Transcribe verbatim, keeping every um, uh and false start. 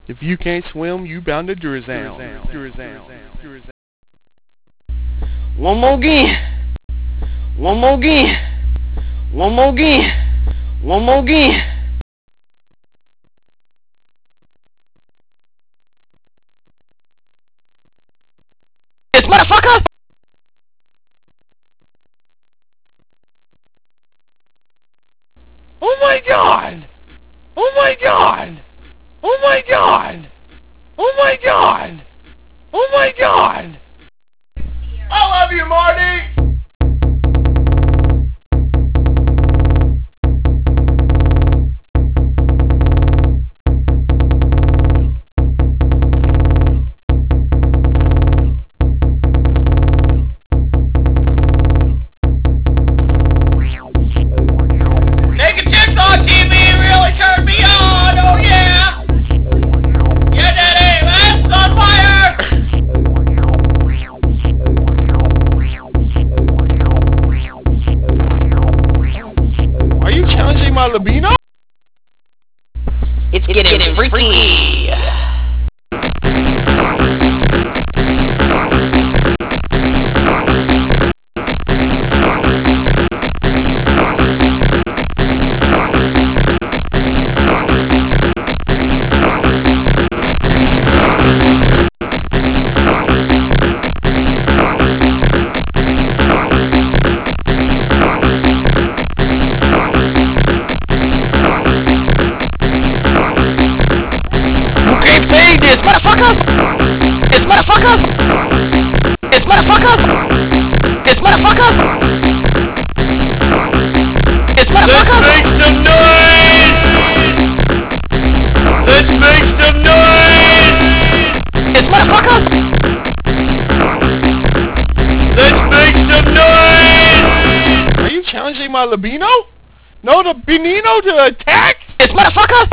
If you can't swim, you bound to drown. One more again. One more again. One more again. One more again. This motherfucker! Oh my god! Oh my god! Oh my god! Oh my god! Oh my god! I love you, Marty! Naked chicks on T V really turned me on, oh yeah! Yeah, Daddy, that's on fire! Are you challenging my libido? It's getting, getting freaky. It's motherfucker! It's motherfucker! It's motherfucker! It's motherfucker! It's motherfucker! Let's make some noise! Let's make some noise! It's motherfucker! Let's make some noise! Are you challenging my libido? No, the Benino to attack? It's motherfucker!